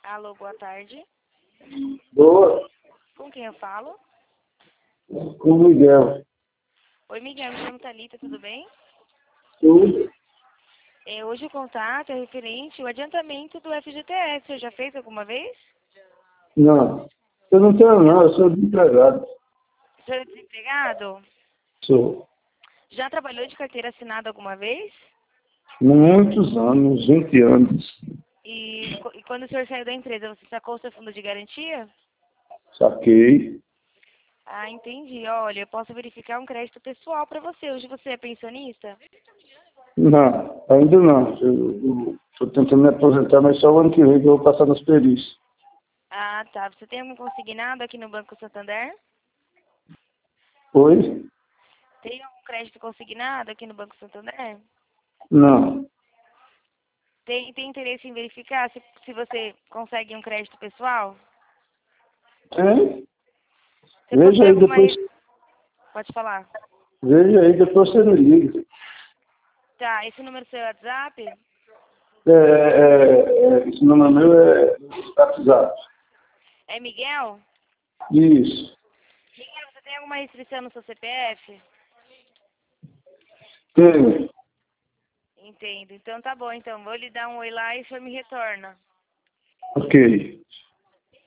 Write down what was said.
Alô, boa tarde. Boa, Com quem eu falo? com o Miguel. Oi, Miguel, me chamo Thalita, tudo bem? Tudo? Hoje o contato é referente ao adiantamento do FGTS. Você já fez alguma vez? Não. Eu não tenho não, eu sou desempregado. Você é desempregado? Sou. Já trabalhou de carteira assinada alguma vez? Muitos anos, 20 anos. E quando o senhor saiu da empresa, você sacou o seu fundo de garantia? Saquei. Ah, entendi. Olha, eu posso verificar um crédito pessoal para você. Hoje você é pensionista? Não, ainda não. Eu estou tentando me aposentar, mas só o ano que vem que eu vou passar nas perícias. Ah, tá. Você tem algum consignado aqui no Banco Santander? Oi? Tem algum crédito consignado aqui no Banco Santander? Não. Tem interesse em verificar se você consegue um crédito pessoal? Tem? Você Veja possui aí alguma... depois. Pode falar. Veja aí, depois você me liga. Tá, esse número é seu WhatsApp? Esse nome meu é WhatsApp. É Miguel? Isso. Miguel, você tem alguma restrição no seu CPF? Tem. Entendo. Então tá bom, então. Vou lhe dar um oi lá e o senhor me retorna. Ok.